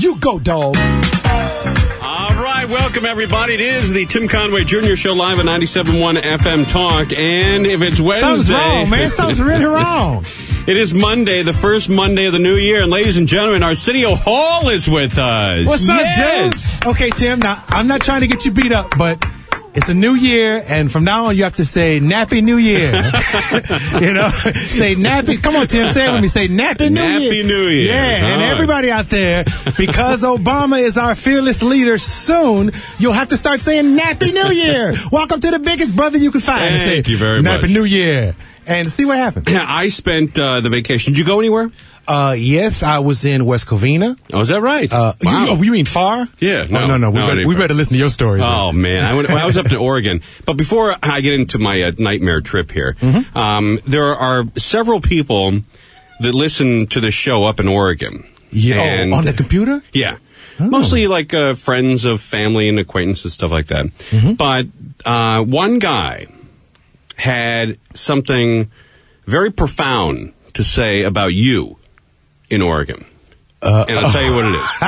You go, dog. All right, welcome everybody. It is the Tim Conway Jr. Show live at 97.1 FM Talk. And if it's Wednesday... Something's wrong, man. Something's really wrong. It is Monday, the first Monday of the new year. And ladies and gentlemen, Arsenio Hall is with us. What's up, dude? Okay, Tim, now, I'm not trying to get you beat up, but... It's a new year, and from now on, you have to say, Nappy New Year. You know? Say Nappy. Come on, Tim, say it with me. Say Nappy New Year. Nappy New Year. Yeah, and everybody out there, because Obama is our fearless leader soon, you'll have to start saying Nappy New Year. Welcome to the biggest brother you can find. Thank you very much. Nappy New Year. And see what happens. I spent the vacation. Did you go anywhere? Yes, I was in West Covina. Oh, is that right? Wow. You mean far? Yeah. No. We better listen to your stories. Oh, man. I was up to Oregon. But before I get into my nightmare trip here, there are several people that listen to the show up in Oregon. Yeah. And, on the computer? Yeah. Oh. Mostly like friends of family and acquaintances, stuff like that. But one guy had something very profound to say about you in Oregon. And I'll tell you what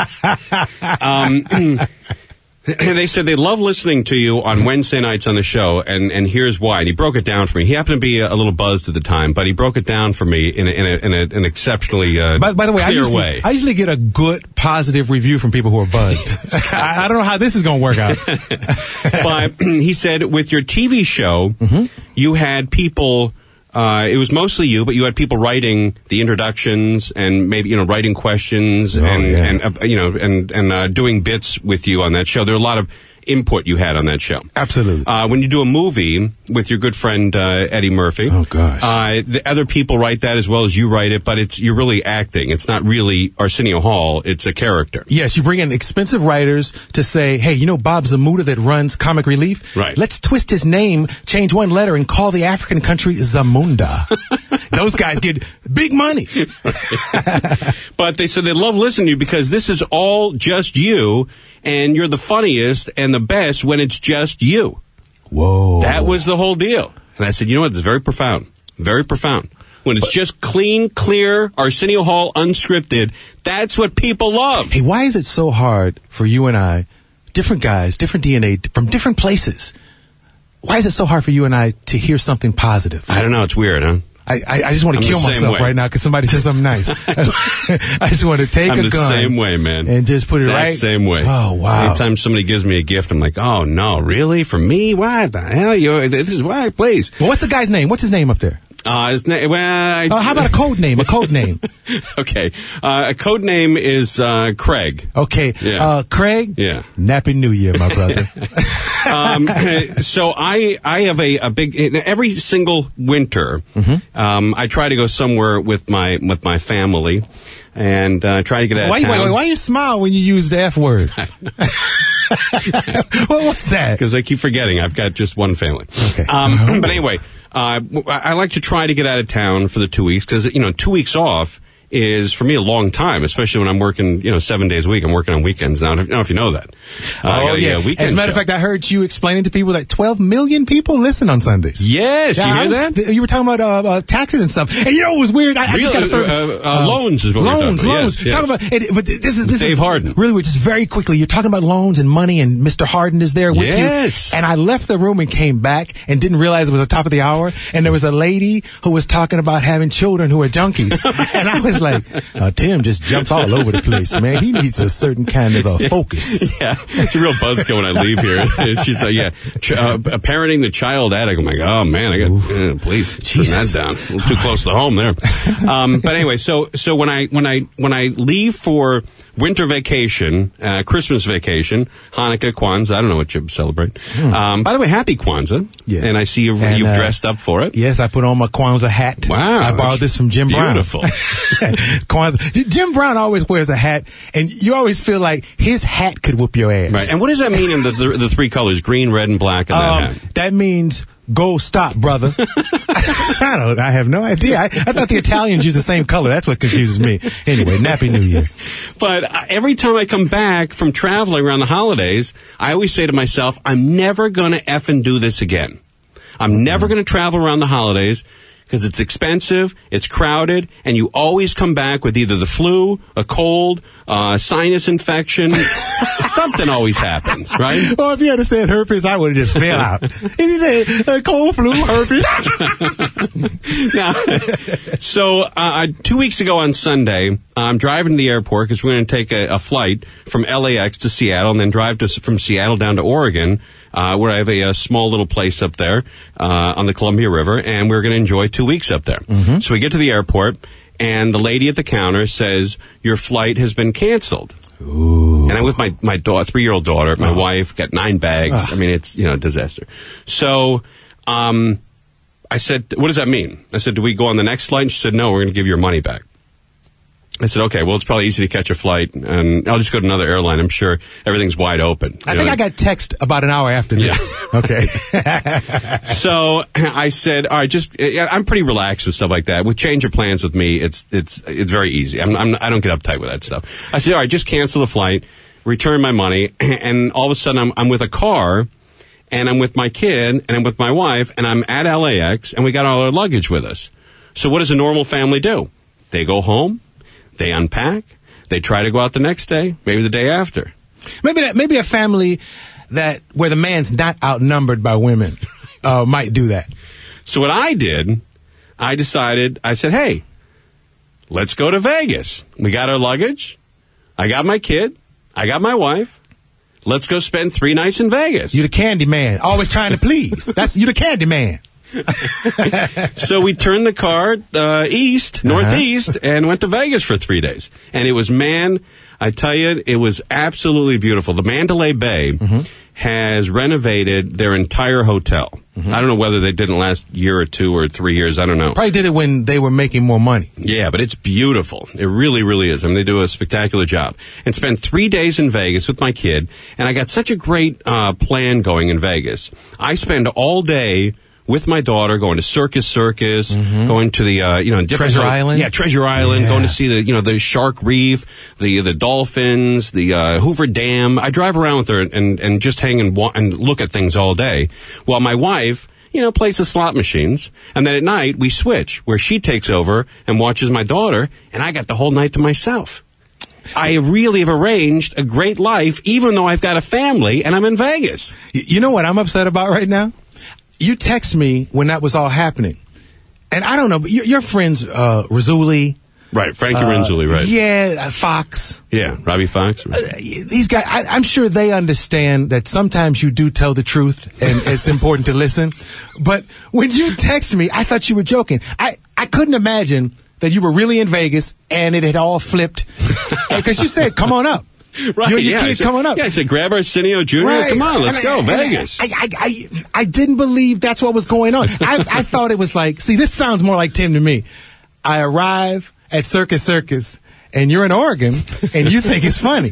it is. They said they love listening to you on Wednesday nights on the show, and here's why. And he broke it down for me. He happened to be a little buzzed at the time, but he broke it down for me in an exceptionally by the way, clear way. I usually get a good, positive review from people who are buzzed. I don't know how this is going to work out. But he said with your TV show, you had people... it was mostly you, but you had people writing the introductions and maybe, writing questions and doing bits with you on that show. There were a lot of input you had on that show. Absolutely. When you do a movie with your good friend Eddie Murphy, oh gosh, the other people write that as well as you write it, but you're really acting. It's not really Arsenio Hall. It's a character. Yes, you bring in expensive writers to say, hey, Bob Zamuda that runs Comic Relief? Right. Let's twist his name, change one letter, and call the African country Zamunda. Those guys get big money. But they said they love listening to you because this is all just you, and you're the funniest and the best when it's just you. Whoa. That was the whole deal. And I said, you know what? It's very profound. Very profound. When it's just clean, clear, Arsenio Hall, unscripted, that's what people love. Hey, why is it so hard for you and I, different guys, different DNA, from different places, why is it so hard for you and I to hear something positive? I don't know. It's weird, huh? I just want to kill myself right now because somebody said something nice. I just want to take a gun. I'm the same way, man. And just put it right. Same way. Oh, wow. Anytime somebody gives me a gift, I'm like, oh, no, really? For me? What the hell? This is why, please. Well, what's the guy's name? What's his name up there? His name, how about a code name? A code name. Okay. A code name is Craig. Okay. Yeah. Craig? Yeah. Nappy New Year, my brother. So I have a big, every single winter, I try to go somewhere with my family and try to get out of town. Why you smile when you use the F word? What's that? Because I keep forgetting. I've got just one family. Okay. But anyway, I like to try to get out of town for the 2 weeks because, 2 weeks off is, for me, a long time, especially when I'm working, 7 days a week. I'm working on weekends now. I don't know if you know that. Yeah. As a matter of fact, I heard you explaining to people that 12 million people listen on Sundays. Yes, you hear that? You were talking about taxes and stuff. And what was weird? I just got to throw... loans is what we're talking about. Loans. Yes. Talking about, but this is Dave Harden. Really, just very quickly, you're talking about loans and money, and Mr. Harden is there with you. Yes. And I left the room and came back and didn't realize it was the top of the hour. And there was a lady who was talking about having children who are junkies. And I was like... Tim just jumps all over the place, man. He needs a certain kind of focus. Yeah, it's a real buzzkill when I leave here. She's like, parenting the child addict. I'm like, oh man, I got please turn that down. A little too close to home there. But anyway, so when I leave for winter vacation, Christmas vacation, Hanukkah, Kwanzaa, I don't know what you celebrate. By the way, happy Kwanzaa. Yeah. And I see you've dressed up for it. Yes, I put on my Kwanzaa hat. Wow. I borrowed this from Jim Brown. Beautiful. Kwanzaa. Jim Brown always wears a hat, and you always feel like his hat could whoop your ass. Right. And what does that mean in the three colors, green, red, and black on that hat? That means go stop, brother. I have no idea. I thought the Italians use the same color. That's what confuses me. Anyway, Nappy New Year. But every time I come back from traveling around the holidays, I always say to myself, I'm never going to effing do this again. I'm never going to travel around the holidays because it's expensive, it's crowded, and you always come back with either the flu, a cold, sinus infection. Something always happens, right? Well, if you had said herpes, I would have just fell out. If you said cold, flu, herpes. Now, so 2 weeks ago on Sunday, I'm driving to the airport because we're going to take a flight from LAX to Seattle and then drive from Seattle down to Oregon, where I have a small little place up there on the Columbia River, and we're going to enjoy 2 weeks up there. Mm-hmm. So we get to the airport, and the lady at the counter says, your flight has been canceled. Ooh. And I'm with my 3-year-old daughter, my wife, got 9 bags. I mean, it's, a disaster. So I said, what does that mean? I said, do we go on the next flight? And she said, no, we're going to give you your money back. I said, okay, well, it's probably easy to catch a flight, and I'll just go to another airline. I'm sure everything's wide open. I think I got text about an hour after this. Yeah. Okay. So I said, all right, I'm pretty relaxed with stuff like that. With change of plans with me, it's very easy. I don't get uptight with that stuff. I said, all right, just cancel the flight, return my money, and all of a sudden I'm with a car, and I'm with my kid, and I'm with my wife, and I'm at LAX, and we got all our luggage with us. So what does a normal family do? They go home. They unpack. They try to go out the next day, maybe the day after. Maybe a family where the man's not outnumbered by women might do that. So what I did, I said, hey, let's go to Vegas. We got our luggage. I got my kid. I got my wife. Let's go spend 3 nights in Vegas. You the candy man, always trying to please. You the candy man. So we turned the car northeast, and went to Vegas for 3 days. And it was, I tell you, it was absolutely beautiful. The Mandalay Bay has renovated their entire hotel. Mm-hmm. I don't know whether they did in the last year or 2 or 3 years. I don't know. Probably did it when they were making more money. Yeah, but it's beautiful. It really, really is. I mean, they do a spectacular job. And spent 3 days in Vegas with my kid, and I got such a great plan going in Vegas. I spend all day with my daughter, going to Circus, going to the Treasure Island. Yeah, Treasure Island. Going to see the Shark Reef, the dolphins, the Hoover Dam. I drive around with her and just hang and look at things all day, while my wife, plays the slot machines. And then at night we switch, where she takes over and watches my daughter, and I got the whole night to myself. I really have arranged a great life, even though I've got a family and I'm in Vegas. You know what I'm upset about right now? You text me when that was all happening. And I don't know, but your friends, Rizzoli. Right, Frankie Rizzoli, right. Yeah, Fox. Yeah, Robbie Fox. Right. These guys, I'm sure they understand that sometimes you do tell the truth and it's important to listen. But when you text me, I thought you were joking. I couldn't imagine that you were really in Vegas and it had all flipped. Because you said, come on up. Right, your kids coming up. Yeah, I said, grab Arsenio Jr. Right. Come on, let's go, Vegas. I didn't believe that's what was going on. I thought it was like, see, this sounds more like Tim to me. I arrive at Circus, and you're in Oregon, and you think it's funny.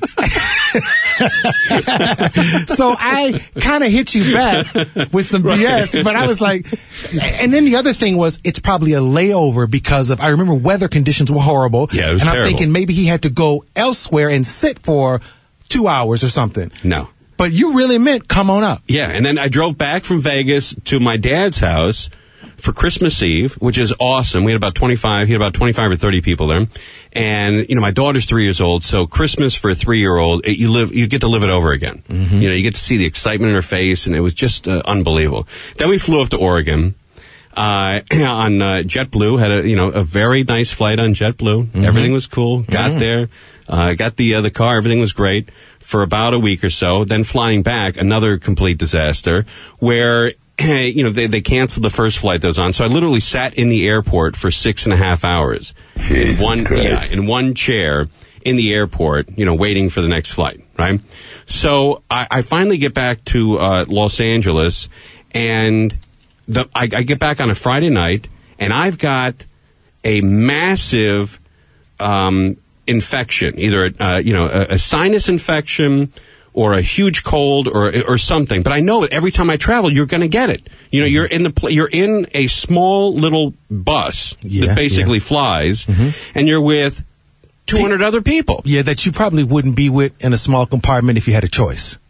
So I kind of hit you back with some BS, but I was like, and then the other thing was, it's probably a layover because I remember weather conditions were horrible. Yeah, it was and terrible. I'm thinking maybe he had to go elsewhere and sit for 2 hours or something. No. But you really meant come on up. Yeah, and then I drove back from Vegas to my dad's house for Christmas Eve, which is awesome. We had about 25 or 30 people there. And, my daughter's 3 years old, so Christmas for a 3-year-old, you get to live it over again. Mm-hmm. You get to see the excitement in her face, and it was just unbelievable. Then we flew up to Oregon. On JetBlue, had a very nice flight on JetBlue. Mm-hmm. Everything was cool. Got there, got the car. Everything was great for about a week or so. Then flying back, another complete disaster where, they canceled the first flight that was on. So I literally sat in the airport for 6.5 hours in one chair in the airport, waiting for the next flight. Right. So I finally get back to Los Angeles, and I get back on a Friday night, and I've got a massive infection, either a sinus infection or a huge cold or something. But I know every time I travel, you're going to get it. You're in a small little bus that basically flies, and you're with 200 other people. Yeah, that you probably wouldn't be with in a small compartment if you had a choice.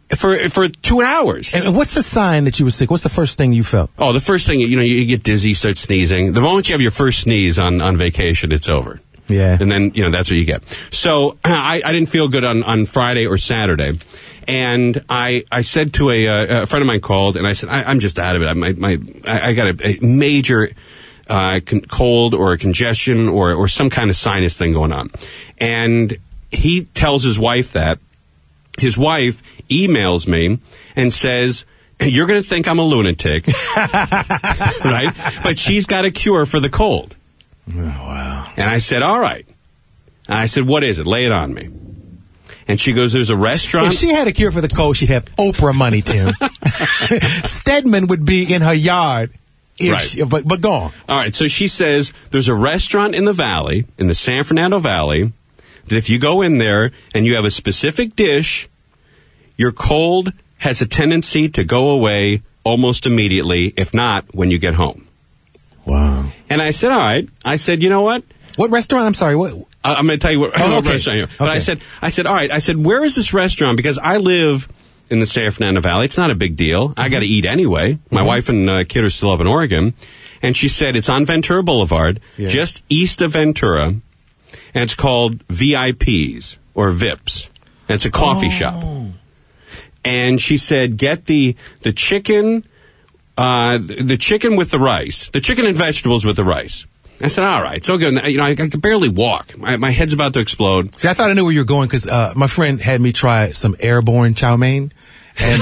For 2 hours. And what's the sign that you were sick? What's the first thing you felt? Oh, the first thing, you get dizzy, start sneezing. The moment you have your first sneeze on vacation, it's over. Yeah. And then, that's what you get. So I didn't feel good on Friday or Saturday. And I said to a friend of mine called, and I said, I'm just out of it. I got a major cold or a congestion or some kind of sinus thing going on. And he tells his wife that. His wife emails me and says, you're going to think I'm a lunatic, right? But she's got a cure for the cold. Oh, wow. And I said, all right. And I said, what is it? Lay it on me. And she goes, there's a restaurant. If she had a cure for the cold, she'd have Oprah money, Tim. Stedman would be in her yard. Right. But go on. All right. So she says, there's a restaurant in the valley, in the San Fernando Valley, that if you go in there and you have a specific dish, your cold has a tendency to go away almost immediately, if not when you get home. Wow. And I said, all right. I said, you know what? What restaurant? I'm sorry. What? I'm going to tell you what restaurant here. But okay. I said, all right. I said, where is this restaurant? Because I live in the San Fernando Valley. It's not a big deal. I got to eat anyway. My wife and kid are still up in Oregon. And she said, it's on Ventura Boulevard, just east of Ventura. And it's called VIPs or VIPs. And it's a coffee shop. And she said, get the chicken, the chicken with the rice, the chicken and vegetables with the rice. I said, all right, so good. I could barely walk. My head's about to explode. See, I thought I knew where you were going because my friend had me try some airborne chow mein. And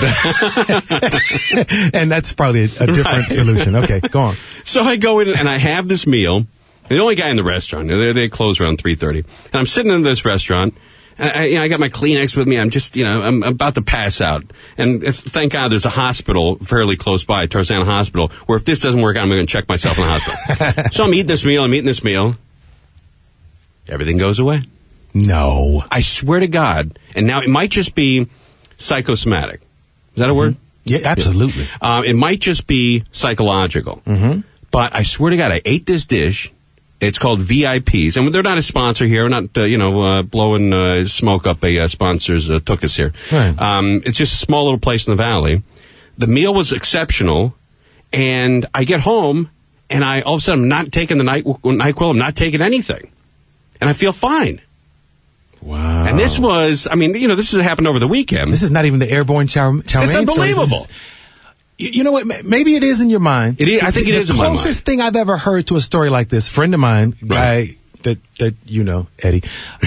and that's probably a different solution. Okay, go on. So I go in and I have this meal. The only guy in the restaurant. They close around 3:30. And I'm sitting in this restaurant. And I got my Kleenex with me. I'm just, I'm about to pass out. And thank God there's a hospital fairly close by, Tarzana Hospital, where if this doesn't work out, I'm going to check myself in the hospital. So I'm eating this meal. Everything goes away. No. I swear to God. And now it might just be psychosomatic. Is that a word? Yeah, absolutely. It might just be psychological. Mm-hmm. But I swear to God, I ate this dish. It's called VIPs. And they're not a sponsor here. We're not, blowing smoke up a sponsor's took us here. Right. It's just a small little place in the valley. The meal was exceptional. And I get home, and all of a sudden, I'm not taking the NyQuil. I'm not taking anything. And I feel fine. Wow. And this was, this has happened over the weekend. This is not even the airborne chow mein. It's unbelievable. You know what? Maybe it is in your mind. It is. I think it is in my mind. The closest thing I've ever heard to a story like this, friend of mine, guy that you know, Eddie.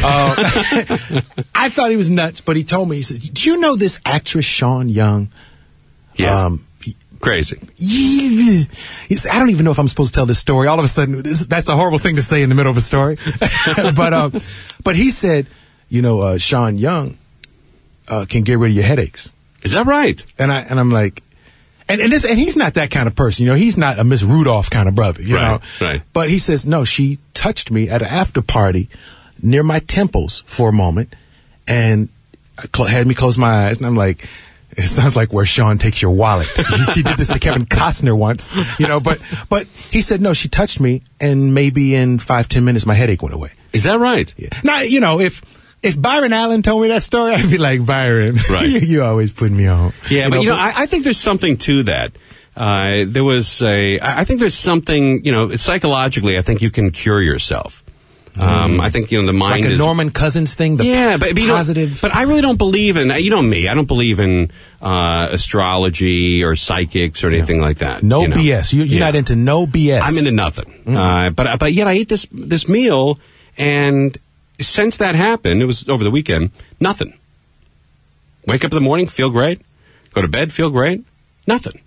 I thought he was nuts, but he told me, he said, "Do you know this actress Sean Young?" Yeah. Crazy. He said, I don't even know if I'm supposed to tell this story. All of a sudden, that's a horrible thing to say in the middle of a story. But he said, Sean Young can get rid of your headaches. Is that right? And I'm like, and he's not that kind of person. He's not a Miss Rudolph kind of brother. You know. Right. But he says, no, she touched me at an after party near my temples for a moment, and had me close my eyes, and I'm like, it sounds like where Sean takes your wallet. She did this to Kevin Costner once, but he said, no, she touched me, and maybe in 5-10 minutes, my headache went away. Is that right? Yeah. Now, if Byron Allen told me that story, I'd be like, Byron, right. you always put me on. Yeah, but I think there's something to that. I think there's something, psychologically, I think you can cure yourself. I think, the mind like a is... Norman Cousins thing, but positive... but I really don't believe in... me, I don't believe in astrology or psychics or anything like that. No BS. You're not into no BS. I'm into nothing. But yet I ate this meal, and since that happened, it was over the weekend, nothing. Wake up in the morning, feel great. Go to bed, feel great. Nothing.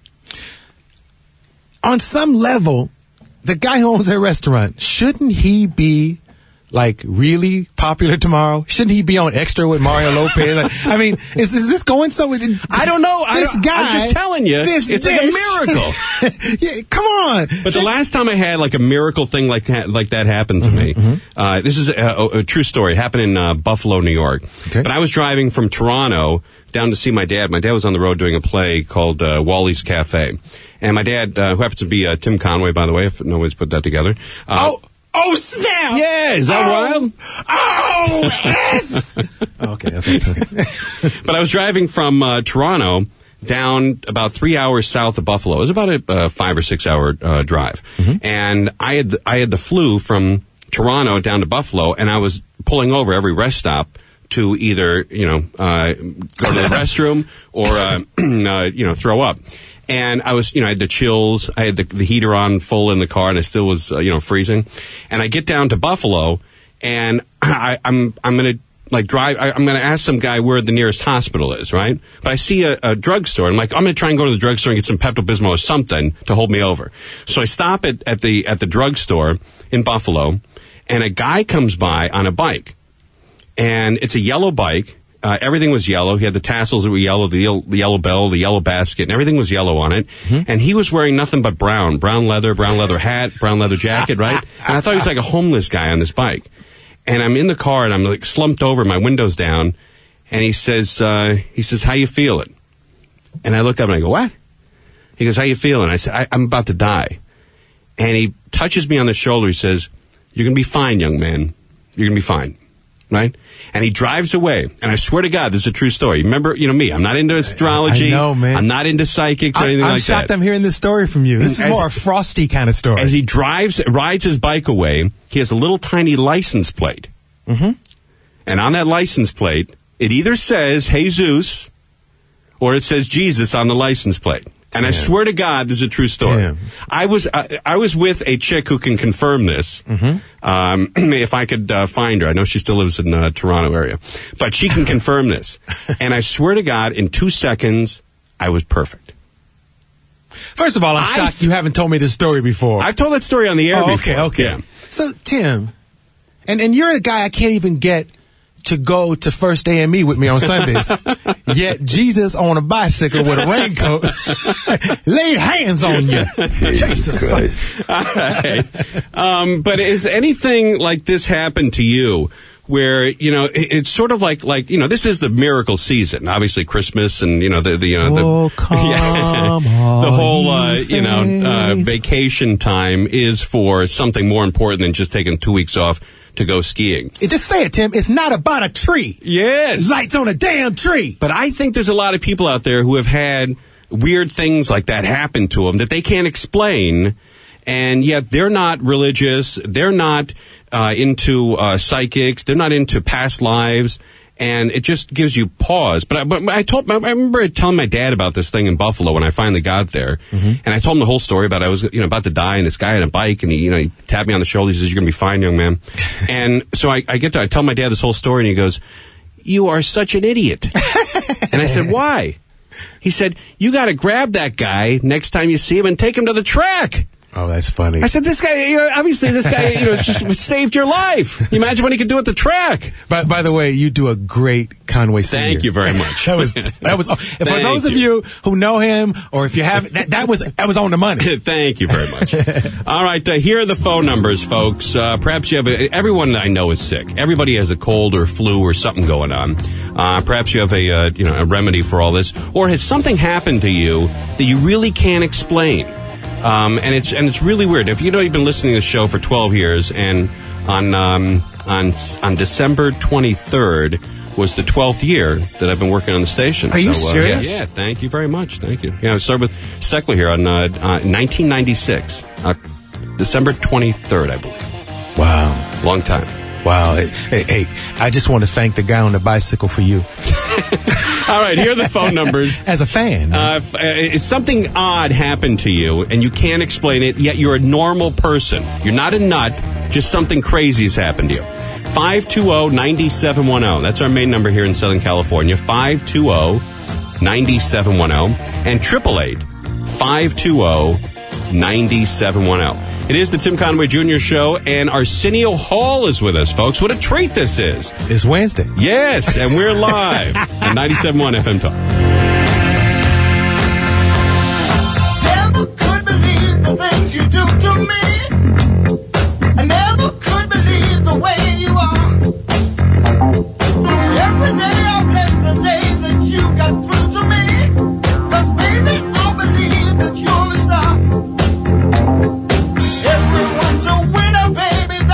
On some level, the guy who owns that restaurant, shouldn't he be... really popular tomorrow? Shouldn't he be on Extra with Mario Lopez? Is this going somewhere? I don't know. I'm just telling you, it's like a miracle. Yeah, come on. But the last time I had a miracle thing like that happen to me, this is a true story. It happened in Buffalo, New York. Okay. But I was driving from Toronto down to see my dad. My dad was on the road doing a play called Wally's Cafe. And my dad, who happens to be Tim Conway, by the way, if nobody's put that together. Oh, snap! Yeah, is that wild? Oh, yes! Okay. But I was driving from Toronto down about 3 hours south of Buffalo. It was about a 5 or 6 hour drive. And I had the flu from Toronto down to Buffalo, and I was pulling over every rest stop to either, go to the restroom or, throw up. And I was, I had the chills. I had the heater on full in the car, and I still was, freezing. And I get down to Buffalo, and I'm going to drive. I'm going to ask some guy where the nearest hospital is, right? But I see a drugstore. I'm like, I'm going to try and go to the drugstore and get some Pepto-Bismol or something to hold me over. So I stop at the drugstore in Buffalo, and a guy comes by on a bike, and it's a yellow bike. Everything was yellow. He had the tassels that were yellow, the yellow bell, the yellow basket, and everything was yellow on it. And he was wearing nothing but brown leather hat, brown leather jacket, right? And I thought he was like a homeless guy on this bike. And I'm in the car, and I'm like slumped over, my window's down, and he says, how you feeling? And I look up and I go, what? He goes, how you feeling? I said, I'm about to die. And he touches me on the shoulder. He says, you're going to be fine, young man. You're going to be fine. Right? And he drives away. And I swear to God, this is a true story. Remember, me, I'm not into astrology. I know, man. I'm not into psychics or anything I'm like that. shocked I'm hearing this story from you. This is more a Frosty kind of story. As he rides his bike away, he has a little tiny license plate. And on that license plate, it either says Jesus or it says Jesus on the license plate. And I swear to God, this is a true story. Damn. I was with a chick who can confirm this. If I could find her. I know she still lives in the Toronto area. But she can confirm this. And I swear to God, in 2 seconds, I was perfect. First of all, I'm shocked you haven't told me this story before. I've told that story on the air before. Okay. Yeah. So, Tim, and you're a guy I can't even get to go to First AME with me on Sundays. Yet Jesus on a bicycle with a raincoat laid hands on you. Jesus Christ. All right. But has anything like this happened to you where, it's sort of like, this is the miracle season. Obviously Christmas and, the whole, vacation time is for something more important than just taking 2 weeks off to go skiing. Just say it, Tim. It's not about a tree. Yes. Lights on a damn tree. But I think there's a lot of people out there who have had weird things like that happen to them that they can't explain, and yet they're not religious. They're not into psychics. They're not into past lives. And it just gives you pause. But I remember telling my dad about this thing in Buffalo when I finally got there. And I told him the whole story about I was about to die, and this guy on a bike, and he tapped me on the shoulder. He says, "You're going to be fine, young man." And so I tell my dad this whole story, and he goes, "You are such an idiot." And I said, "Why?" He said, "You got to grab that guy next time you see him and take him to the track." Oh, that's funny. I said, this guy, obviously this guy, just saved your life. You imagine what he could do at the track. By the way, you do a great Conway singer. Thank you very much. that was for those of you who know him, or if you haven't, that was on the money. Thank you very much. All right, here are the phone numbers, folks. Perhaps you have everyone I know is sick. Everybody has a cold or flu or something going on. Perhaps you have a remedy for all this, or has something happened to you that you really can't explain. And it's really weird. If you've been listening to the show for 12 years, and on December 23rd was the 12th year that I've been working on the station. Are you serious? Yeah, thank you very much. Thank you. Yeah, I started with Seckler here on 1996, December 23rd, I believe. Wow, long time. Wow. Hey, I just want to thank the guy on the bicycle for you. All right, here are the phone numbers. As a fan. If something odd happened to you and you can't explain it, yet you're a normal person. You're not a nut, just something crazy has happened to you. 520-9710. That's our main number here in Southern California. 520-9710. And 888-520-9710. It is the Tim Conway Jr. Show, and Arsenio Hall is with us, folks. What a treat this is. It's Wednesday. Yes, and we're live on 97.1 FM Talk. Never could believe the things you do to me. I never could believe the way you are. Every day I bless the day that you got through to me. 'Cause baby, I believe that you're a star. Everyone's a winner, baby.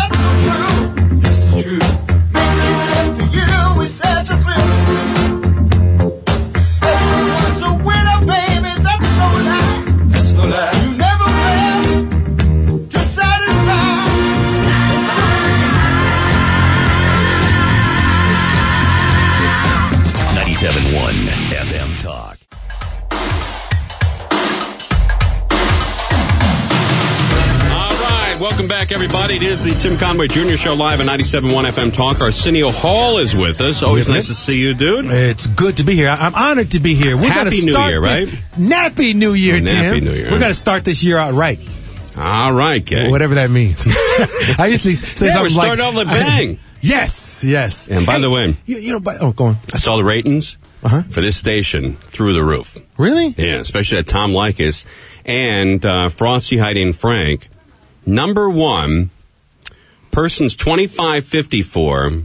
Welcome back, everybody. It is the Tim Conway Jr. Show live on 97.1 FM Talk. Arsenio Hall is with us. Always nice to see you, dude. It's good to be here. I'm honored to be here. We're Happy New Year, right? Nappy New Year, Tim. Nappy New Year. We're going to start this year out right. All right, Kay. Whatever that means. I usually say something we're starting off with a bang. Yes. And by the way, go on. I saw the ratings for this station through the roof. Really? Yeah, especially at Tom Leykis and Frosty, Heidi, and Frank. Number one, persons 25-54,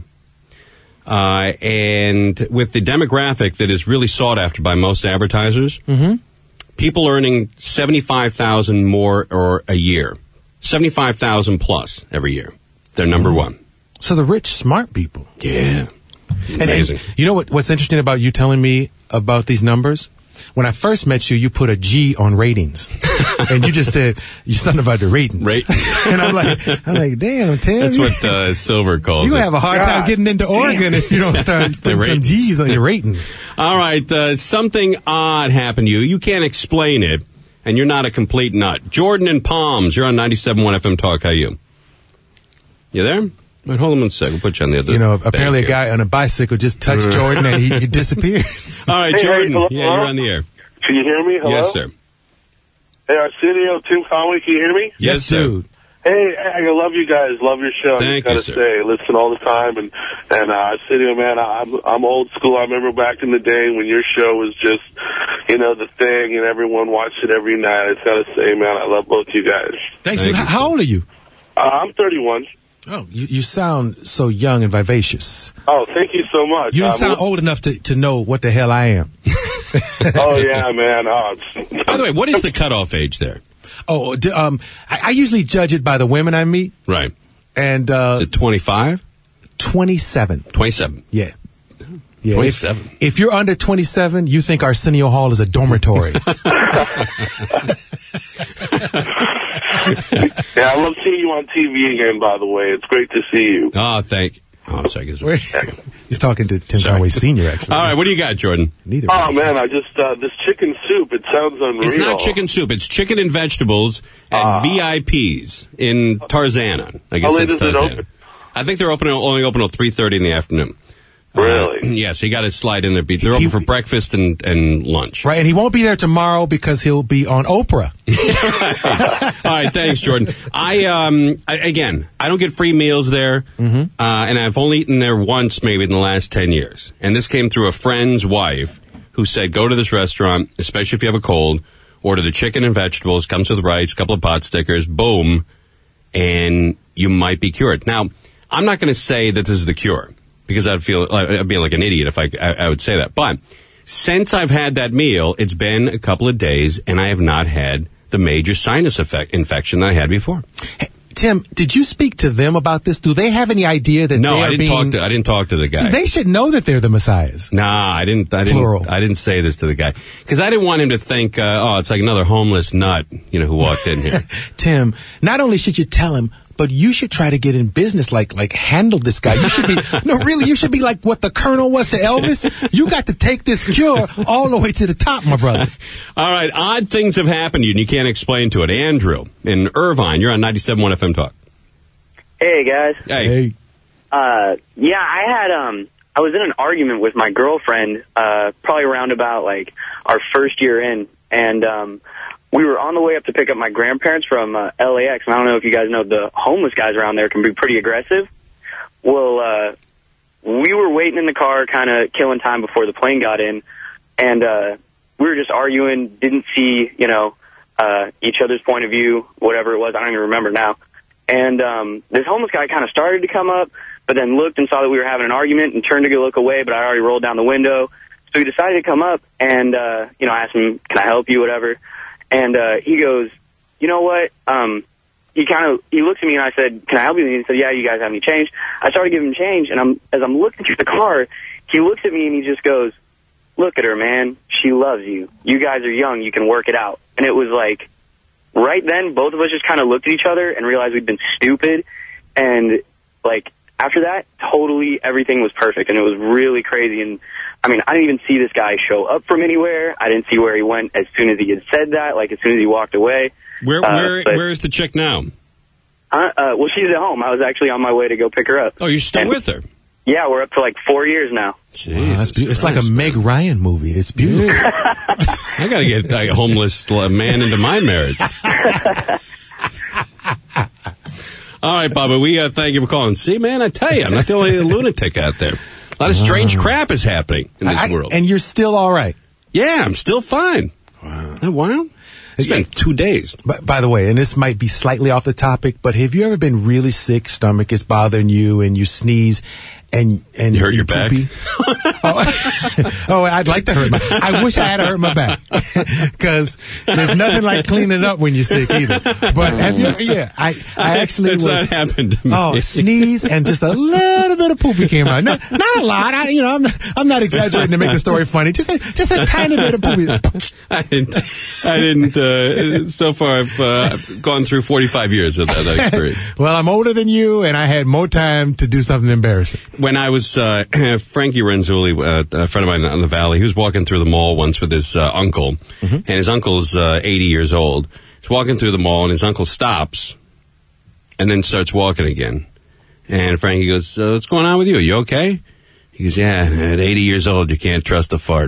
and with the demographic that is really sought after by most advertisers, people earning $75,000 more or a year, $75,000 plus every year. They're number one. So the rich, smart people. Yeah. Amazing. And you know what's interesting about you telling me about these numbers? When I first met you, you put a G on ratings, and you just said you're something about the ratings. And I'm like, damn, Tim. That's what Silver calls it. You're gonna have a hard time getting into Oregon if you don't start putting some G's on your ratings. All right, something odd happened to you. You can't explain it, and you're not a complete nut. Jordan and Palms, you're on 97.1 FM Talk. How are you? You there? Wait, hold on one second. We'll put you on the other. Apparently a guy on a bicycle just touched Jordan and he disappeared. All right, Jordan. Hello? Yeah, you're on the air. Can you hear me? Hello? Yes, sir. Hey, Arsenio, Tim Conway, can you hear me? Yes, dude. Hey, I love you guys. Love your show. Thank you, sir. Say, listen all the time. And Arsenio, man, I'm old school. I remember back in the day when your show was just, the thing, and everyone watched it every night. I just got to say, man, I love both you guys. Thanks, dude. How old are you? I'm 31. Oh, you sound so young and vivacious. Oh, thank you so much. You don't sound old enough to know what the hell I am. Oh, yeah, man. By the way, what is the cutoff age there? Oh, I usually judge it by the women I meet. Right. And is it 25? 27. 27. Yeah. 27. If you're under 27, you think Arsenio Hall is a dormitory. Yeah, I love seeing you on TV again, by the way. It's great to see you. Oh, thank you. Oh, I'm sorry. He's talking to Tim Conway Sr., actually. All right, what do you got, Jordan? Neither. Oh, man, I just, this chicken soup, it sounds unreal. It's not chicken soup. It's chicken and vegetables at VIPs in Tarzana. I guess it's Tarzana. I think they're only open till 3:30 in the afternoon. Really? Yes, he got to slide in there. They're open for breakfast and lunch. Right, and he won't be there tomorrow because he'll be on Oprah. All right, thanks, Jordan. I don't get free meals there, and I've only eaten there once maybe in the last 10 years. And this came through a friend's wife who said, go to this restaurant, especially if you have a cold, order the chicken and vegetables, comes with rice, a couple of pot stickers, boom, and you might be cured. Now, I'm not going to say that this is the cure, because I'd be like an idiot if I would say that. But since I've had that meal, it's been a couple of days, and I have not had the major sinus infection that I had before. Hey, Tim, did you speak to them about this? Do they have any idea that no, they are I didn't talk to the guy. See, they should know that they're the messiahs. Nah, I didn't say this to the guy because I didn't want him to think, it's like another homeless nut, who walked in here. Tim, not only should you tell him, but you should try to get in business, like handle this guy. You should be, you should be like what the Colonel was to Elvis. You got to take this cure all the way to the top, my brother. All right, odd things have happened to you, and you can't explain to it. Andrew in Irvine, you're on 97.1 FM Talk. Hey, guys. Hey. I was in an argument with my girlfriend, probably around about, our first year in, and, we were on the way up to pick up my grandparents from LAX, and I don't know if you guys know, the homeless guys around there can be pretty aggressive. Well, we were waiting in the car, kind of killing time before the plane got in, and we were just arguing, didn't see, each other's point of view, whatever it was, I don't even remember now. And this homeless guy kind of started to come up, but then looked and saw that we were having an argument and turned to go look away, but I already rolled down the window. So he decided to come up and, I asked him, can I help you, whatever. And he goes, you know what? He looks at me and I said, can I help you? And he said, yeah, you guys have any change? I started giving him change, and as I'm looking through the car, he looks at me and he just goes, look at her, man. She loves you. You guys are young. You can work it out. And it was like, right then, both of us just kind of looked at each other and realized we'd been stupid. And, after that, totally everything was perfect, and it was really crazy. And, I didn't even see this guy show up from anywhere. I didn't see where he went as soon as he had said that, as soon as he walked away. Where is the chick now? Well, she's at home. I was actually on my way to go pick her up. Oh, you're still with her? Yeah, we're up to like 4 years now. Wow, that's beautiful. It's like a Meg Ryan movie. It's beautiful. I got to get a homeless man into my marriage. All right, Bubba, we thank you for calling. See, man, I tell you, I'm not the only lunatic out there. A lot of strange crap is happening in this world. And you're still all right. Yeah, I'm still fine. Wow. Isn't that wild? It's been 2 days. By the way, and this might be slightly off the topic, but have you ever been really sick, stomach is bothering you, and you sneeze, and you hurt your back? Oh, I'd like to hurt I wish I had to hurt my back, because there's nothing like cleaning it up when you're sick either. But have you? Yeah, I actually That's not happened to me. Oh, sneeze and just a little bit of poopy came out. Not a lot. I'm not exaggerating to make the story funny. Just a tiny bit of poopy. I didn't. So far, I've gone through 45 years of that experience. Well, I'm older than you, and I had more time to do something embarrassing. When I was Frankie Renzulli, a friend of mine in the Valley, he was walking through the mall once with his uncle, and his uncle's 80 years old. He's walking through the mall, and his uncle stops, and then starts walking again. And Frankie goes, "What's going on with you? Are you okay?" He goes, "Yeah, at 80 years old, you can't trust a fart."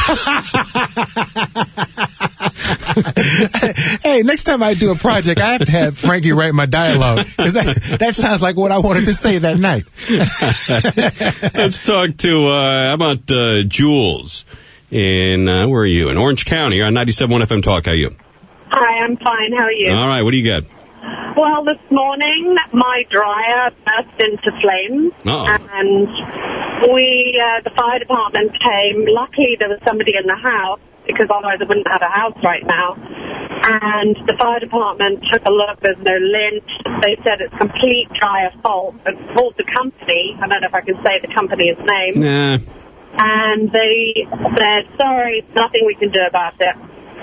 Hey, next time I do a project, I have to have Frankie write my dialogue, because that sounds like what I wanted to say that night. Let's talk to, how about Jules in, where are you? In Orange County. You're on 97.1 FM Talk. How are you? Hi, I'm fine. How are you? All right, what do you got? Well, this morning, my dryer burst into flames. Uh-oh. And the fire department came. Luckily, there was somebody in the house, because otherwise I wouldn't have a house right now. And the fire department took a look. There's no lint. They said it's complete dryer fault. And called the company. I don't know if I can say the company's name. Nah. And they said, sorry, nothing we can do about it.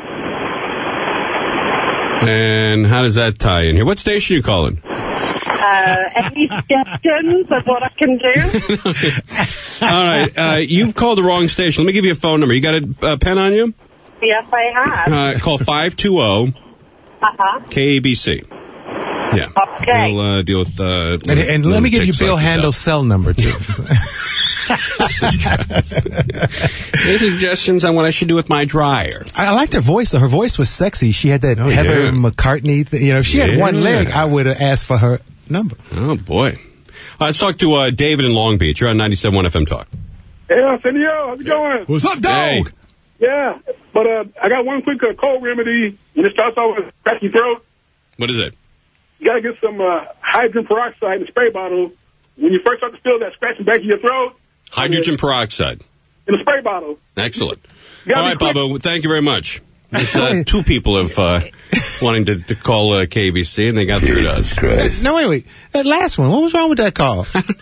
And how does that tie in here? What station are you calling? Any suggestions of what I can do? All right. You've called the wrong station. Let me give you a phone number. You got a pen on you? Yes, I have. Call 520 KABC. Yeah. Okay. We'll deal with... and let me give you Bill Handel's cell number, too. Any suggestions on what I should do with my dryer? I liked her voice. Her voice was sexy. She had that Heather McCartney. If she had one leg, I would have asked for her number. Oh, boy. Let's talk to David in Long Beach. You're on 97.1 FM Talk. Hey, Arsenio, how's it going? What's up, dog? Hey. Yeah, but I got one quick cold remedy. When it starts off with scratchy throat, What is it? you got to get some hydrogen peroxide in a spray bottle. When you first start to feel that scratching back in your throat, Hydrogen peroxide. in a spray bottle. Excellent. You All gotta right, be quick. Bubba, thank you very much. There's two people have wanting to call KBC, and they got through to us. No, wait. That last one, what was wrong with that call?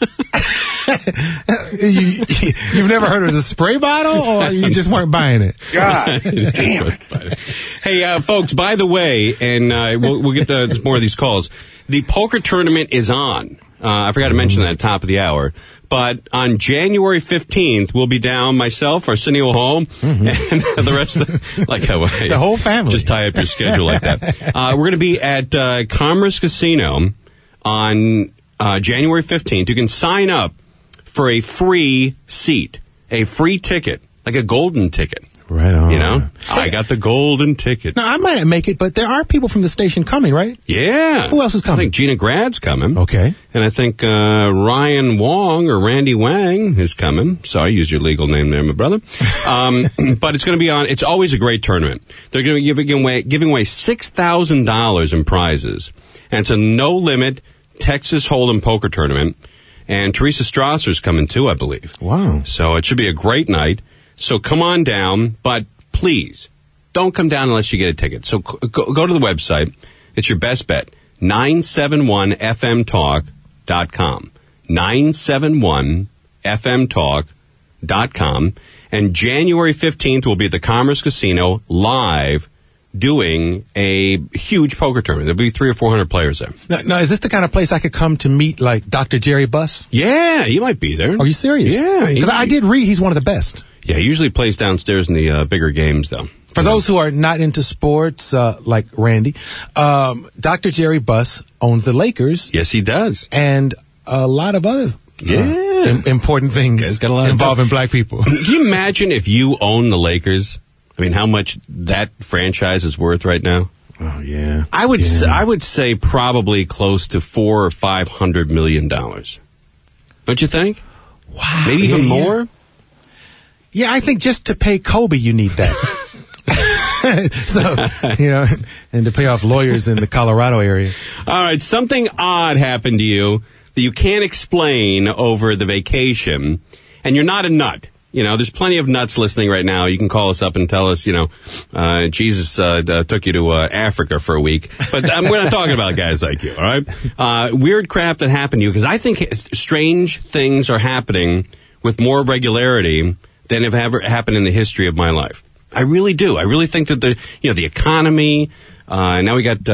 You've never heard of the spray bottle, or you just weren't buying it? God damn. Hey, folks, by the way, and we'll get to more of these calls, the poker tournament is on. I forgot to mention that at the top of the hour. But on January 15th, we'll be down, myself, Arsenio Home, and the rest of the whole family. Just tie up your schedule like that. We're going to be at Commerce Casino on January 15th. You can sign up for a free seat, a free ticket, like a golden ticket. Right on. You know? I got the golden ticket. Now, I might not make it, but there are people from the station coming, right? Yeah. Who else is coming? I think Gina Grad's coming. Okay. And I think Ryan Wong or Randy Wang is coming. Sorry, use your legal name there, my brother. But it's going to be on. It's always a great tournament. They're going to be giving away $6,000 in prizes. And it's a no-limit Texas Hold'em poker tournament. And Teresa Strasser's coming too, I believe. Wow. So it should be a great night. So come on down, but please don't come down unless you get a ticket. So go to the website. It's your best bet. 971fmtalk.com. 971fmtalk.com. And January 15th will be at the Commerce Casino live doing a huge poker tournament. There'll be 300 or 400 players there. Now, is this the kind of place I could come to meet, like, Dr. Jerry Buss? Yeah, he might be there. Are you serious? Yeah. Because I did read he's one of the best. Yeah, he usually plays downstairs in the bigger games, though. For those who are not into sports, like Randy, Dr. Jerry Buss owns the Lakers. Yes, he does. And a lot of other important things got a lot involving black people. Can you imagine if you own the Lakers? I mean, how much that franchise is worth right now? Oh, yeah. I would say probably close to $400 or $500 million. Don't you think? Wow. Maybe even more? Yeah, I think just to pay Kobe, you need that. So, and to pay off lawyers in the Colorado area. All right, something odd happened to you that you can't explain over the vacation, and you're not a nut. There's plenty of nuts listening right now. You can call us up and tell us, Jesus took you to Africa for a week. But we're not talking about guys like you, all right? Weird crap that happened to you, because I think strange things are happening with more regularity than have ever happened in the history of my life. I really do. I really think that the economy. Now we got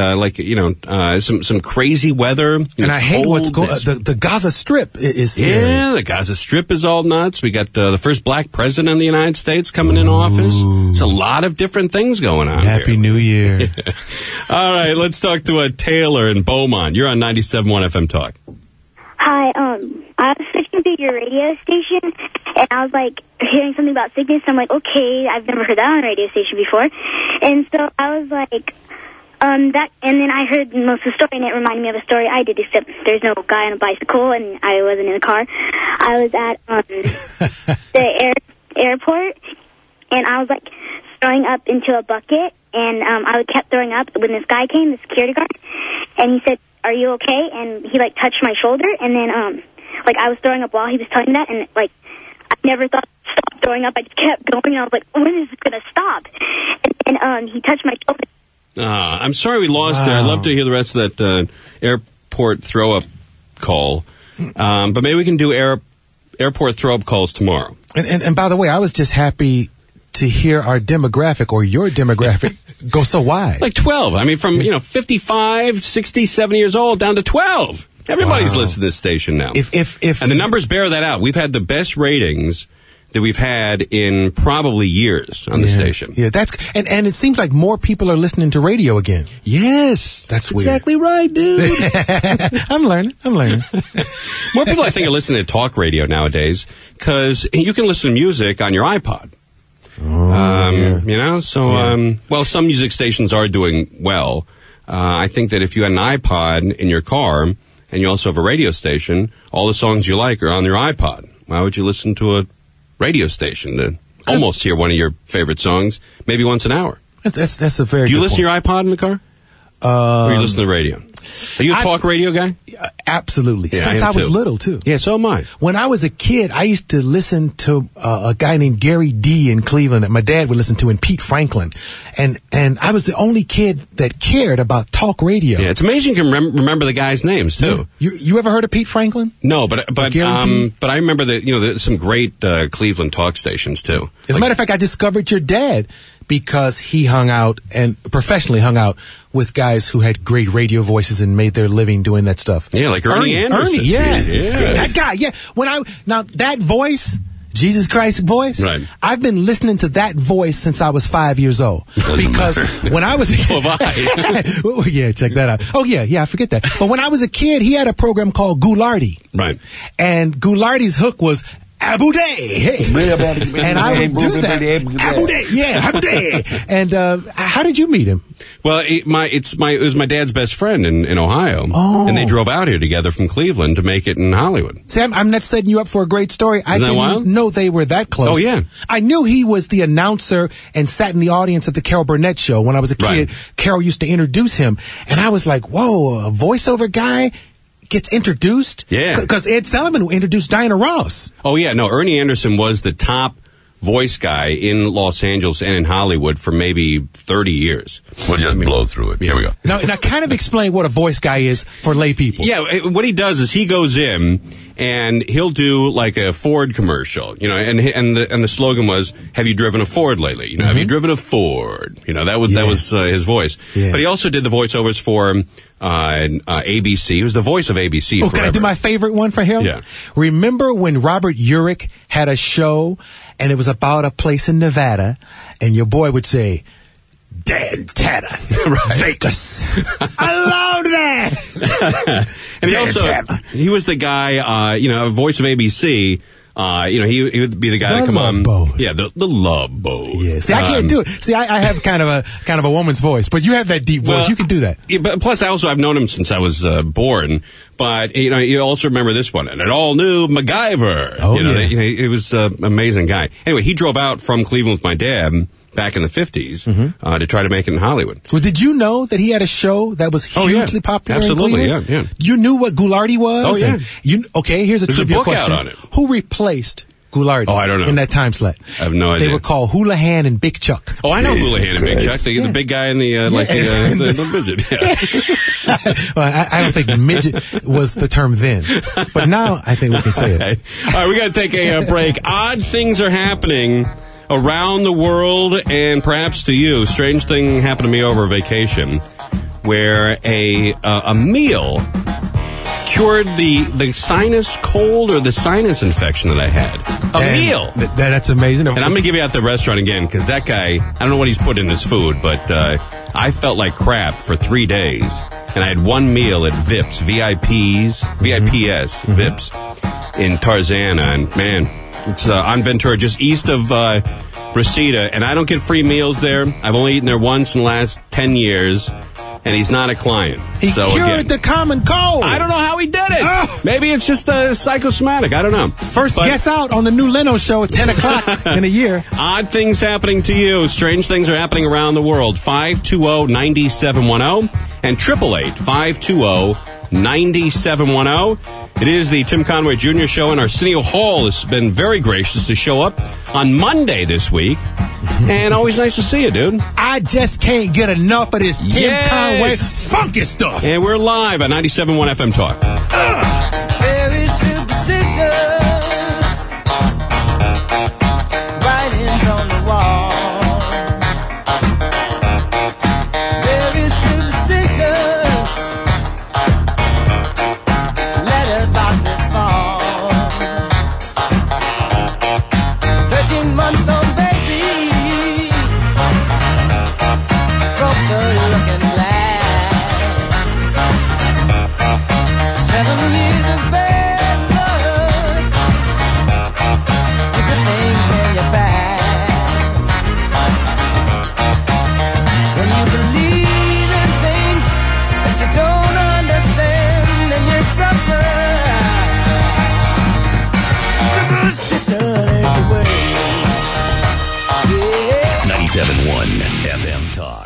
some crazy weather. And I hate what's going. The Gaza Strip is scary. Yeah, the Gaza Strip is all nuts. We got the first black president of the United States coming in office. There's a lot of different things going on. Happy New Year! All right, let's talk to Taylor in Beaumont. You're on 97.1 FM Talk. Hi, I was switching to your radio station, and I was hearing something about sickness. I'm like, okay, I've never heard that on a radio station before, and so I was like. And then I heard most of the story, and it reminded me of a story I did, except there's no guy on a bicycle, and I wasn't in the car. I was at the airport, and I was throwing up into a bucket, and I kept throwing up when this guy came, the security guard, and he said, "Are you okay?" And he touched my shoulder, and then I was throwing up while he was telling me that, and I never thought to stop throwing up. I just kept going, and I was like, when is this going to stop? And he touched my shoulder. I'm sorry we lost there. I'd love to hear the rest of that airport throw-up call. But maybe we can do airport throw-up calls tomorrow. And by the way, I was just happy to hear our demographic, or your demographic, go so wide. 12. I mean, from 55, 60, 70 years old down to 12. Everybody's listening to this station now. If and the numbers bear that out. We've had the best ratings that we've had in probably years on the station. Yeah, and it seems like more people are listening to radio again. Yes. That's weird. Exactly right, dude. I'm learning. More people, I think, are listening to talk radio nowadays, because you can listen to music on your iPod. Well, some music stations are doing well. I think that if you had an iPod in your car, and you also have a radio station, all the songs you like are on your iPod. Why would you listen to a radio station to almost hear one of your favorite songs maybe once an hour? That's a very. Do you good listen point. to your iPod in the car? Or you listen to the radio? Are you a talk radio guy? Absolutely. Yeah, Since I was little, too. Yeah, so am I. When I was a kid, I used to listen to a guy named Gary D in Cleveland that my dad would listen to, and Pete Franklin. And I was the only kid that cared about talk radio. Yeah, it's amazing you can remember the guys' names, too. You ever heard of Pete Franklin? No, but I remember that, there's some great Cleveland talk stations, too. As a matter of fact, I discovered your dad because he hung out and professionally hung out with guys who had great radio voices and made their living doing that stuff. Yeah, like Ernie Anderson. Ernie, yeah. That guy, yeah. Now that voice, Jesus Christ voice, right. I've been listening to that voice since I was 5 years old. Because when I was a kid, oh, yeah, check that out. Oh, yeah, I forget that. But when I was a kid, he had a program called Goulardi. Right. And Goulardi's hook was Abu Day, hey. And I would do that. Abu Day, yeah, Abu Day. And how did you meet him? Well, it was my dad's best friend in Ohio. Oh. And they drove out here together from Cleveland to make it in Hollywood. Sam, I'm not setting you up for a great story. I that wild? didn't know they were that close. Oh, yeah. I knew he was the announcer and sat in the audience at the Carol Burnett show. When I was a kid, Right. Carol used to introduce him. And I was like, whoa, a voiceover guy gets introduced? Yeah. Because Ed Sullivan introduced Diana Ross. Oh, yeah. No, Ernie Anderson was the top voice guy in Los Angeles and in Hollywood for maybe 30 years. We'll just blow through it. Here we go. Now, kind of explain what a voice guy is for lay people. Yeah, what he does is he goes in and he'll do like a Ford commercial, and the slogan was, "Have you driven a Ford lately? Have you driven a Ford?" That was his voice. Yeah. But he also did the voiceovers for ABC. He was the voice of ABC forever. Can I do my favorite one for him? Yeah. Remember when Robert Urich had a show and it was about a place in Nevada, and your boy would say, Dan Tanner, Right. Vegas. I love that. And he Dan also, Tanner. he was the guy, voice of ABC. He would be the guy The to come Love on. Boat. Yeah, the Love Boat. Yeah. See, I can't do it. See, I have kind of a woman's voice, but you have that deep voice. Well, You can do that. Yeah, but plus, I've known him since I was born. But you also remember this one, and an all new MacGyver. Oh, yeah. He was an amazing guy. Anyway, he drove out from Cleveland with my dad back in the 50s to try to make it in Hollywood. Well, did you know that he had a show that was Oh, yeah. hugely popular? Absolutely, in Cleveland? yeah. You knew what Goulardi was? Oh, yeah. Okay, here's a There's a trivia book question. out on it. Who replaced Goulardi? Oh, I don't know. In that time slot. I have no idea. They were called Houlihan and Big Chuck. Oh, I know Houlihan and Big Chuck. The big guy in the the midget. Yeah. Well, I don't think midget was the term then, but now I think we can say it. All right, we got to take a break. Odd things are happening around the world, and perhaps to you. Strange thing happened to me over vacation, where a meal cured the sinus cold or the sinus infection that I had. A meal. That's amazing. And I'm going to give you out the restaurant again, because that guy, I don't know what he's put in his food, but I felt like crap for 3 days. And I had one meal at Vips, VIPs, in Tarzana. And man, it's on Ventura, just east of Reseda. And I don't get free meals there. I've only eaten there once in the last 10 years. And he's not a client. He cured again, the common cold. I don't know how he did it. Oh. Maybe it's just psychosomatic. I don't know. First guest out on the new Leno show at 10 o'clock in a year. Odd things happening to you. Strange things are happening around the world. 520-9710 and 888-520-9710. It is the Tim Conway Jr. Show, and Arsenio Hall has been very gracious to show up on Monday this week. And always nice to see you, dude. I just can't get enough of this Tim Conway funky stuff. And we're live at 97.1 FM Talk. Very superstitious. Writings on the wall. Very superstitious. Letters about to fall. 13-month-old baby broke the looking glass. 7 years of bad luck. Good things in your past. When you believe in things that you don't understand, and you suffer. Superstition is the way. Yeah. 97.1 FM Talk.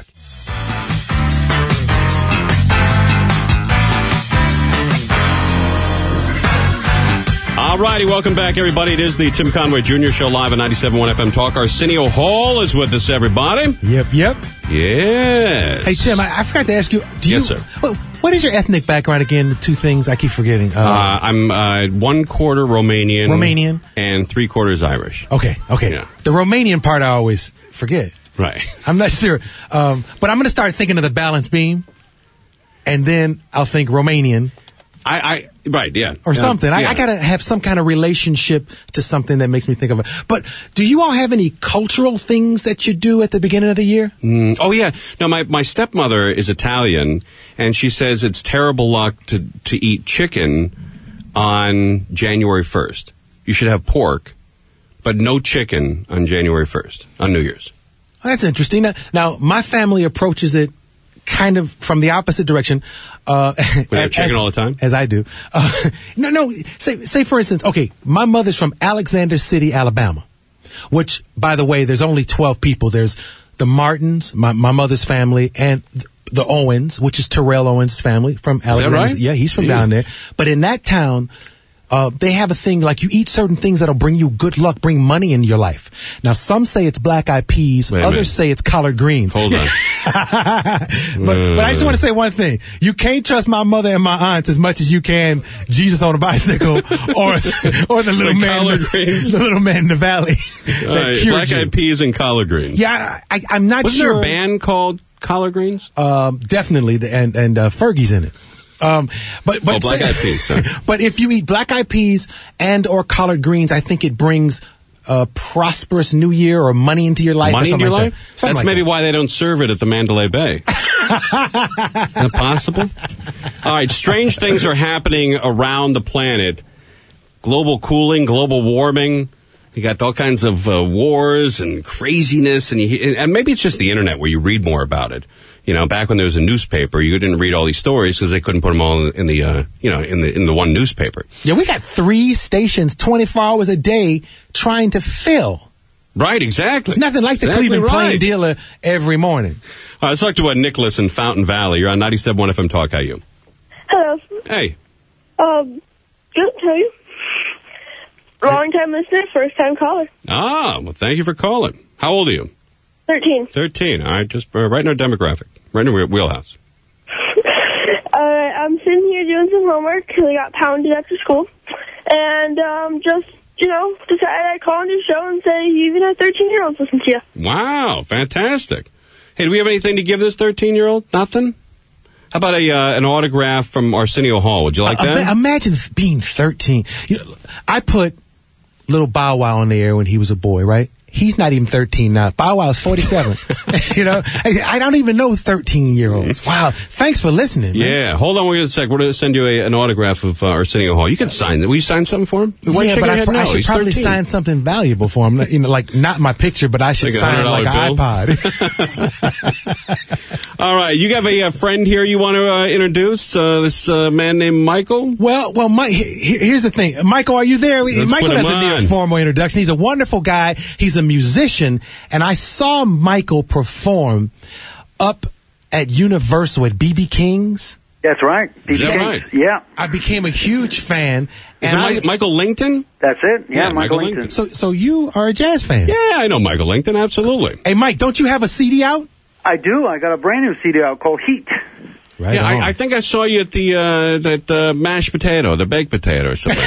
All righty, welcome back, everybody. It is the Tim Conway Jr. Show live at 97.1 FM Talk. Arsenio Hall is with us, everybody. Yep. Yes. Hey, Tim, I forgot to ask you. Yes, sir. What is your ethnic background again? The two things I keep forgetting. I'm 1/4 Romanian. Romanian. And 3/4 Irish. Okay. Yeah. The Romanian part I always forget. Right. I'm not sure. But I'm going to start thinking of the balance beam, and then I'll think Romanian. Right, yeah. Or something. Yeah. I got to have some kind of relationship to something that makes me think of it. But do you all have any cultural things that you do at the beginning of the year? Oh, yeah. No, my stepmother is Italian, and she says it's terrible luck to eat chicken on January 1st. You should have pork, but no chicken on January 1st, on New Year's. Well, that's interesting. Now, my family approaches it kind of from the opposite direction. We have chicken all the time? As I do. No. Say for instance, okay, my mother's from Alexander City, Alabama, which, by the way, there's only 12 people. There's the Martins, my mother's family, and the Owens, which is Terrell Owens' family from Alexander. Is that right? Yeah, he's from down there. But in that town, they have a thing like you eat certain things that'll bring you good luck, bring money into your life. Now, some say it's black-eyed peas. Others say it's collard greens. Hold on. But I just want to say one thing. You can't trust my mother and my aunts as much as you can Jesus on a bicycle or the little man, the little man in the valley. Black-eyed peas and collard greens. Yeah, I'm not Wasn't sure. there a band called Collard Greens? Definitely, and Fergie's in it. But black-eyed peas. Sorry. But if you eat black-eyed peas and or collard greens, I think it brings a prosperous new year or money into your life. Money or into your like life? That. That's maybe why they don't serve it at the Mandalay Bay. Is that possible? All right, strange things are happening around the planet. Global cooling, global warming. You got all kinds of wars and craziness, and maybe it's just the internet where you read more about it. You know, back when there was a newspaper, you didn't read all these stories because they couldn't put them all in the in the one newspaper. Yeah, we got 3 stations 24 hours a day trying to fill. Right, exactly. It's nothing like the Cleveland Plain Dealer every morning. Let's talk to Nicholas in Fountain Valley. You're on 97.1 FM Talk. How are you? Hello. Hey. Good, how are you? Long time listener, first time caller. Ah, well, thank you for calling. How old are you? 13. 13. All right, just right in our demographic, right in our wheelhouse. I'm sitting here doing some homework because I got pounded after school. And just, decided I'd call on your show and say you even have 13-year-olds listen to you. Wow, fantastic. Hey, do we have anything to give this 13-year-old? Nothing? How about an autograph from Arsenio Hall? Would you like that? Imagine being 13. I put Little Bow Wow on the air when he was a boy, right? He's not even 13 now. Bow Wow is 47. I don't even know 13-year-olds. Wow. Thanks for listening, man. Yeah. Hold on a sec. We're going to send you an autograph of Arsenio Hall. You can sign it. Will you sign something for him? Yeah, but I should probably sign something valuable for him. Like not my picture, but I should sign like an iPod. All right. You have a friend here you want to introduce? This man named Michael? Well, Mike, here's the thing. Michael, are you there? Michael doesn't need a formal introduction. He's a wonderful guy. He's a musician, and I saw Michael perform up at Universal at B.B. King's. That's right. Is that right? Yeah. I became a huge fan. Is it Michael Langton? That's it. Yeah, Michael Langton. So you are a jazz fan? Yeah, I know Michael Langton, absolutely. Hey, Mike, don't you have a CD out? I do. I got a brand new CD out called Heat. Right. Yeah, I think I saw you at the mashed potato, the baked potato or something.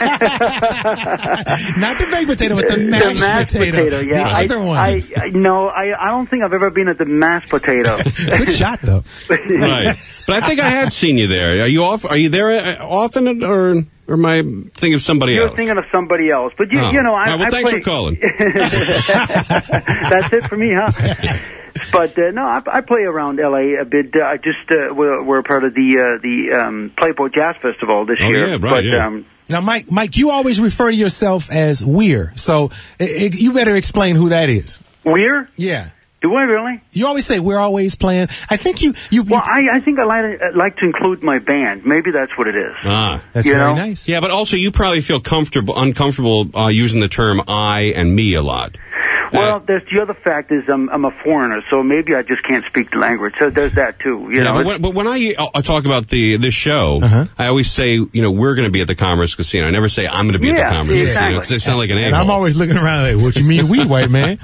Not the baked potato, but the mashed potato. Yeah, the other one. I don't think I've ever been at the mashed potato. Good shot, though. Right. But I think I had seen you there. Are you there often, or am I thinking of somebody else? You're thinking of somebody else. But, Well, thanks for calling. That's it for me, huh? But no, I play around L.A. a bit. I just we're part of the Playboy Jazz Festival this year. Yeah, right. But, yeah. Now, Mike, you always refer to yourself as Weir, so you better explain who that is. Weir? Yeah. Do I really? You always say we're always playing. I think you. Well, I think I like to include my band. Maybe that's what it is. That's very nice. Yeah, but also you probably feel uncomfortable using the term I and me a lot. Well, there's the other fact is I'm a foreigner, so maybe I just can't speak the language. So there's that too. You know? But when I talk about this show, I always say we're going to be at the Commerce Casino. I never say I'm going to be at the Commerce Casino. They sound like an a-hole. And I'm always looking around like, what you mean we, white man?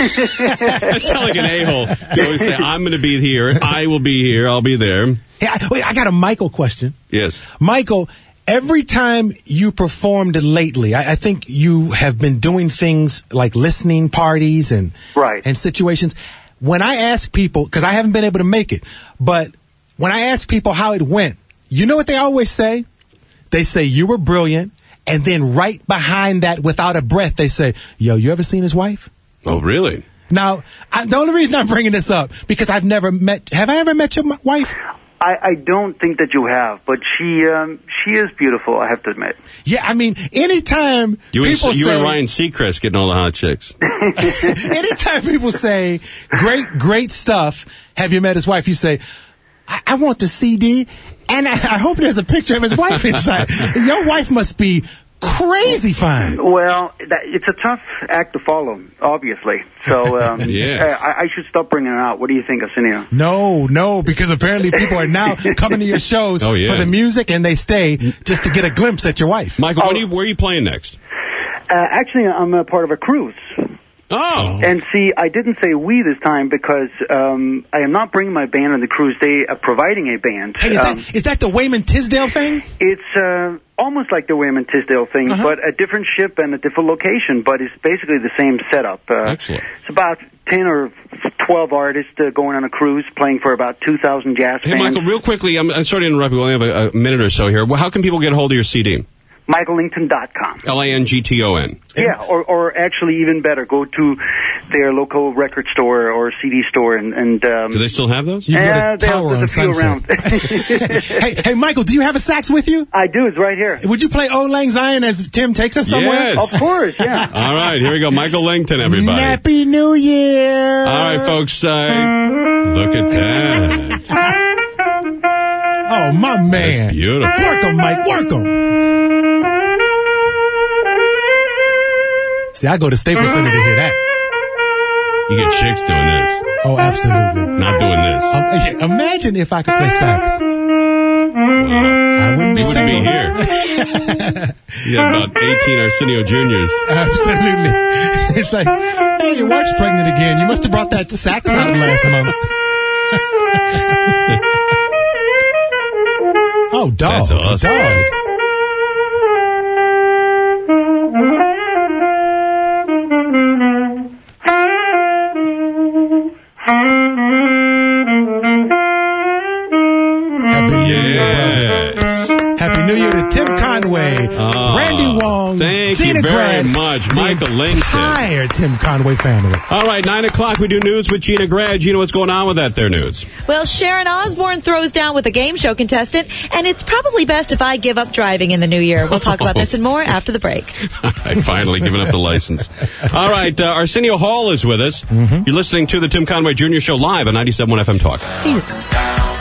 I sound like an a-hole. You always say I'm going to be here. I will be here. I'll be there. Hey, I got a Michael question. Yes, Michael. Every time you performed lately, I think you have been doing things like listening parties and situations. When I ask people, because I haven't been able to make it, but when I ask people how it went, you know what they always say? They say, you were brilliant. And then right behind that, without a breath, they say, yo, you ever seen his wife? Oh, really? Now, the only reason I'm bringing this up, because I've never met, have I ever met your wife? I don't think that you have, but she is beautiful, I have to admit. Yeah, I mean, anytime you people and Ryan Seacrest getting all the hot chicks. Anytime people say, great stuff, have you met his wife, you say, I want the CD, and I hope there's a picture of his wife inside. Your wife must be crazy fine. Well, it's a tough act to follow, obviously. So yes. I should stop bringing it out. What do you think, Arsenio? No, because apparently people are now coming to your shows for the music, and they stay just to get a glimpse at your wife. Michael, where are you playing next? Actually, I'm a part of a cruise. Oh. And see, I didn't say we this time because I am not bringing my band on the cruise. They are providing a band. Hey, is that the Wayman Tisdale thing? It's almost like the Wayman Tisdale thing, but a different ship and a different location, but it's basically the same setup. Excellent. It's about 10 or 12 artists going on a cruise, playing for about 2,000 jazz fans. Hey, Michael, real quickly, I'm sorry to interrupt you. We only have a minute or so here. Well, how can people get a hold of your CD? MichaelLangton.com. LANGTON. Yeah, or actually even better, go to their local record store or CD store and do they still have those? You go to Tower there's on a few around. hey, Michael, do you have a sax with you? I do. It's right here. Would you play Old Lang Syne as Tim takes us somewhere? Yes. Of course, yeah. All right, here we go. Michael Langton, everybody. Happy New Year! All right, folks. Look at that. Oh, my man. That's beautiful. Work 'em, Mike. Work 'em. See, I go to Staples Center to hear that. You get chicks doing this. Oh, absolutely. Not doing this. Yeah, imagine if I could play sax. I wouldn't be You wouldn't be single. here. You have about 18 Arsenio Juniors. Absolutely. It's like, hey, your wife's pregnant again. You must have brought that sax out last month. Oh, dog. That's awesome. Dog. Happy New Year, brother. Happy New Year to Tim Conway, Randy Wong, Thank Gina you very Grad, much, Michael Langton. Entire Tim Conway family. All right, 9 o'clock, we do news with Gina Grad. Gina, what's going on with that there news? Well, Sharon Osbourne throws down with a game show contestant, and it's probably best if I give up driving in the new year. We'll talk about this and more after the break. I finally given up the license. All right, Arsenio Hall is with us. You're listening to the Tim Conway Jr. Show live on 97.1 FM Talk. Jesus.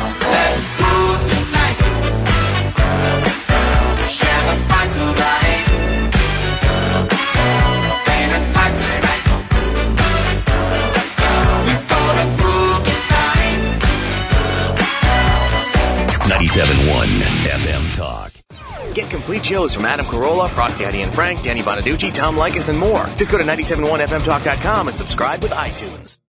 FM Talk. Get complete shows from Adam Carolla, Frosty, Heidi and Frank, Danny Bonaducci, Tom Likas, and more. Just go to 971fmtalk.com and subscribe with iTunes.